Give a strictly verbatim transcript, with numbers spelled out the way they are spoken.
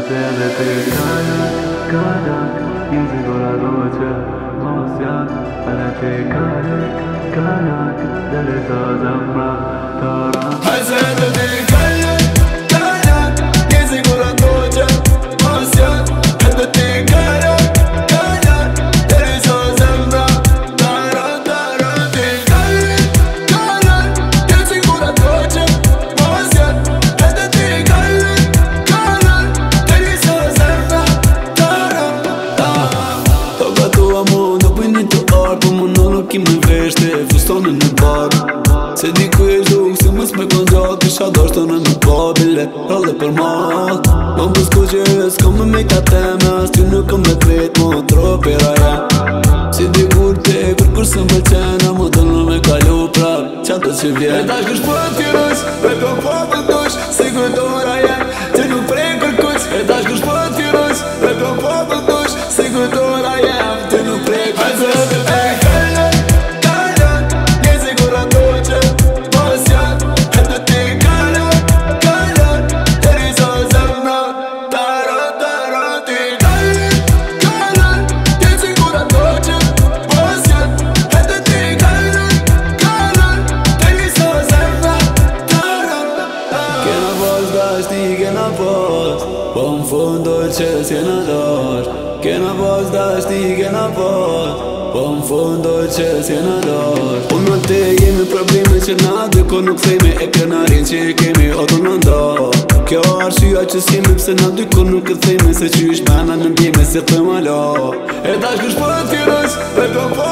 se dhe ti kajak, kajak Njëzë gora doqe, mos jak Edhe ti kajak, kajak Dere sa zemra, tara Haj se dhe ti kajak, kajak Njëzë gora doqe, mos jak Edhe ti kajak, kajak Dere sa zemra, tara, tara Ti kajak, kajak Njëzë gora doqe, mos jak Edhe ti kajak, kajak Dere sa zemra, tara, tara Toga tua mu në bëjnë të arë Po më në nuk im në veshte Fustonin në barë Se di ku e zhuk Se mës me kon gjatë Isha dashtë në në babile Rallë për matë Më më s'ku që s'kom me me ka teme As ty nuk kom me tret Më tropera ja Si di kur te Kur kur së më qena Më të në me kalu prap Qato që vjen E tash kësht po t'y rus Me kom po të dush Si kujtora jem Që nuk prej kërkush E tash kësht po t'y rus Me kom po të dush Si kujtora jem Që nuk prej kërkush Po më fundoj që s'jena dash Kena pas dashti, kena pas Po më fundoj që s'jena dash Unë në te jemi probleme që na Dëko nuk thejme e kena rinë që i kemi o të në nda Kjo arshyja që s'jemi pse na dyko nuk e thejme Se që ish mena në bjeme se të më la E tash kësht po t'y rës, me kom po